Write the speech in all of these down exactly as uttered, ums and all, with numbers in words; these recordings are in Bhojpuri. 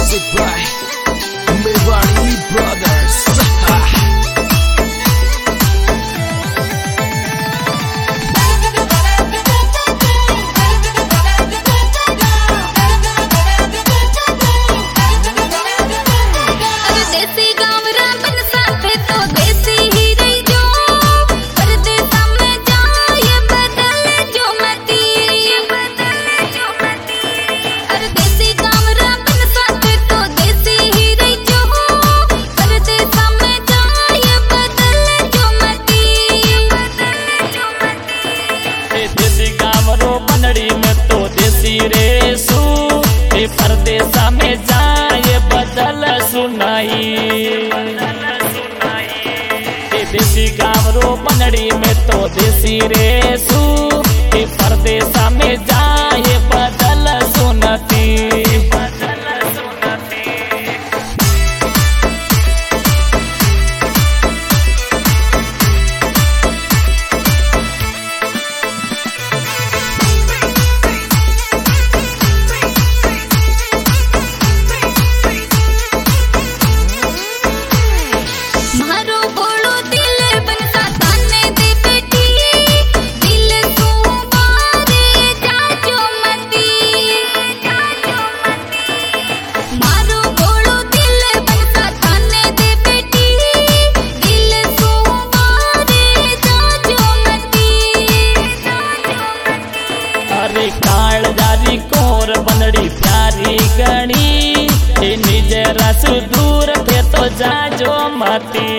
Music by Mewari Brothers. परदेसा में जाए बदल सुनाई देसी गावरो बनड़ी में तो देसी रेसू परदेसा में जाए बदल सुनती कोर बनड़ी प्यारी गणी निज रस दूर थे तो जाजो मती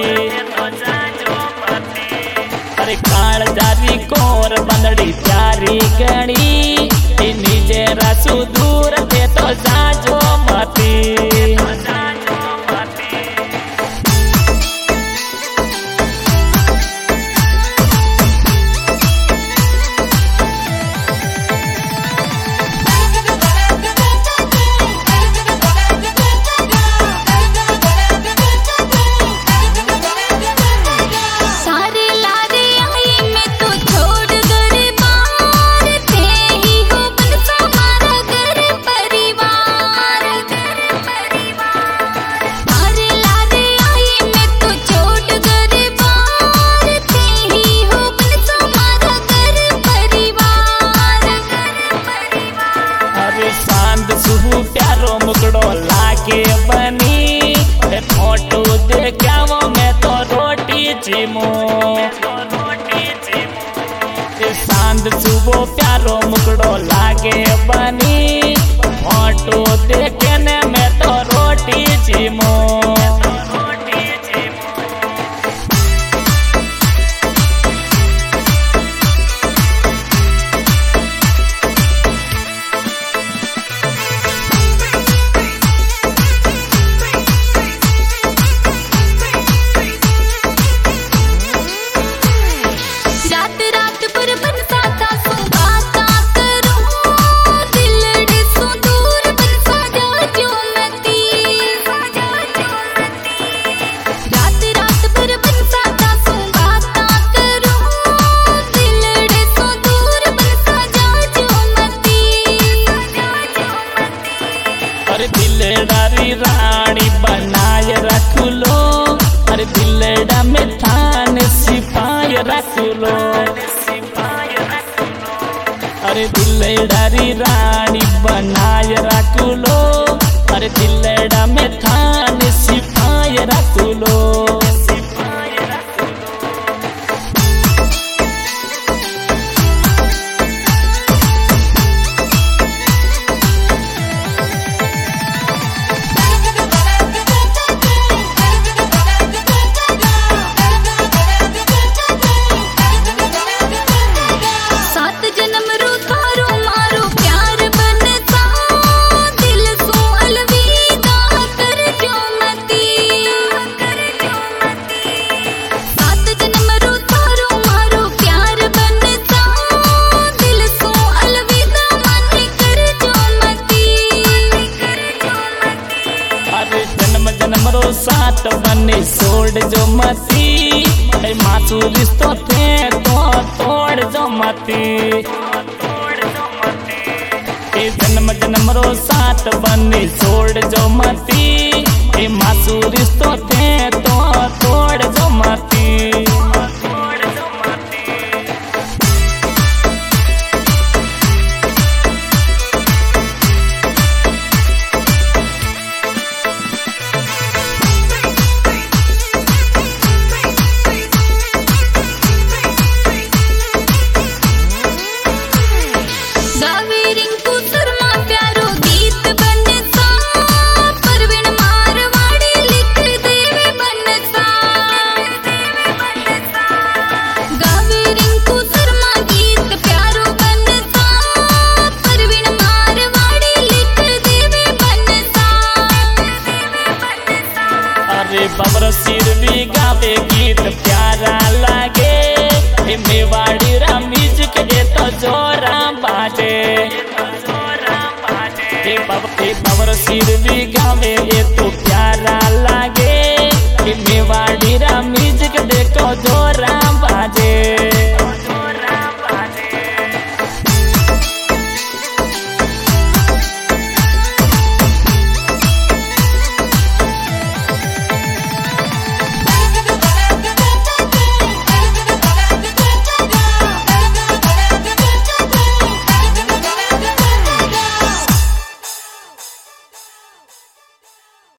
अरे काल जारी कोर बनड़ी प्यारी गणी निज रस दूर थे तो जाजो मती प्यारो मुकड़ो लागे बनी फोटो देखावो मैं तो रोटी चिमो सांद सुबो प्यारो मुकड़ो लागे बनी फोटो देखे ने मैं तो रोटी चिमो दिलडारी रानी बनाए रख लो अरे दिलडा में थान सिपाही रख लो अरे दिलडारी रानी बनाए रख लो अरे दिलडा में थान सिपाही रख लो साथ बने छोड़ जो मती मासू रिश्तो थे तो तोड़ जो मती जन्म जन्म रो साथ बात बनी छोड़ जो मती ए मासू रिश्तो थे तो तोड़ जो मती। बबर सिर भी गावे गीत प्यारा लागे मेवाड़ी रा म्यूजिक ए तो जोरा बाटे। बबर सिर भी गावे ए तो प्यारा लागे मेवाड़ी रा